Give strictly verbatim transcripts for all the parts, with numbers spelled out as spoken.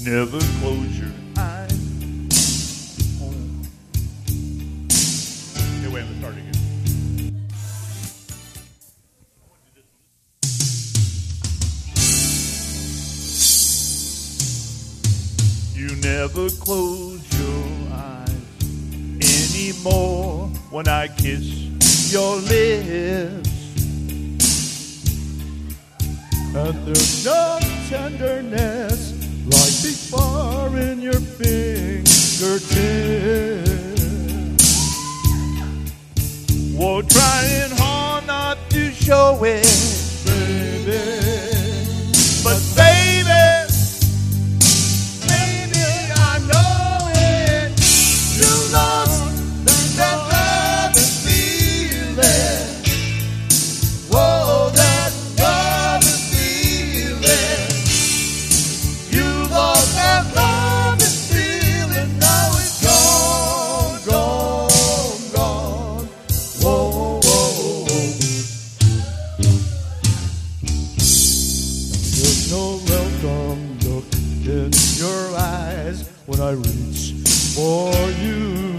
never close your eyes. Oh. Okay, wait, let's start again. You never close your eyes anymore when I kiss your lips. And there's no tenderness like before in your fingertips. We're trying hard not to show it, baby. But baby, baby, I know it. You lost that love and feeling. Whoa, that love and feeling. You lost that love and feeling. Now it's gone, gone, gone. Whoa, whoa, whoa. There's no welcome look in your eyes when I reach for you.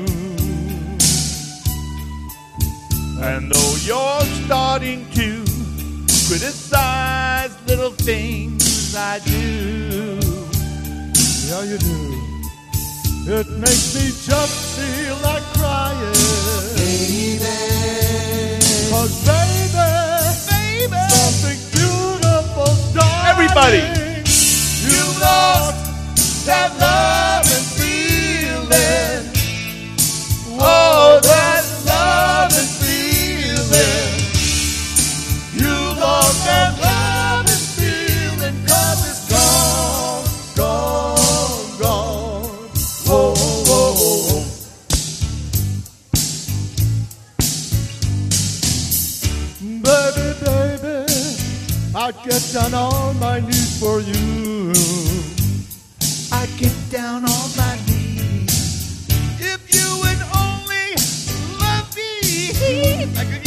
And though you're starting to criticize little things I do, yeah, you do. It makes me just feel like crying, baby. 'Cause baby, baby, something beautiful, darling. Everybody, you lost that love and feeling. Oh, that love and feeling. You lost that love and feeling. 'Cause it's gone, gone, gone. Whoa, whoa, whoa. Baby, baby, I'd get down on my knees for you. I'd get down on my knees if you would only love me. I could